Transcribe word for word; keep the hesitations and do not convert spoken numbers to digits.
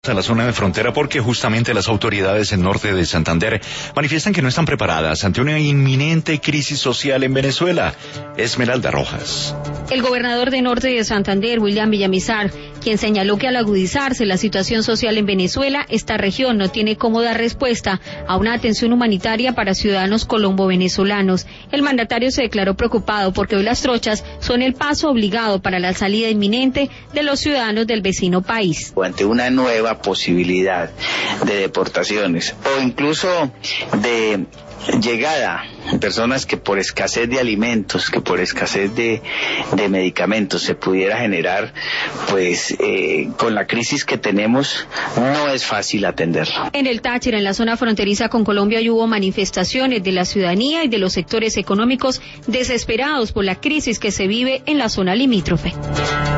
a la zona de frontera porque justamente las autoridades en norte de Santander manifiestan que no están preparadas ante una inminente crisis social en Venezuela. Esmeralda Rojas. El gobernador de norte de Santander, William Villamizar, quien señaló que al agudizarse la situación social en Venezuela, esta región no tiene cómo dar respuesta a una atención humanitaria para ciudadanos colombo-venezolanos. El mandatario se declaró preocupado porque hoy las trochas son el paso obligado para la salida inminente de los ciudadanos del vecino país. Ante una nueva posibilidad de deportaciones o incluso de llegada de personas que por escasez de alimentos, que por escasez de, de medicamentos se pudiera generar, pues eh, con la crisis que tenemos no es fácil atenderlo. En el Táchira, en la zona fronteriza con Colombia, hubo manifestaciones de la ciudadanía y de los sectores económicos desesperados por la crisis que se vive en la zona limítrofe.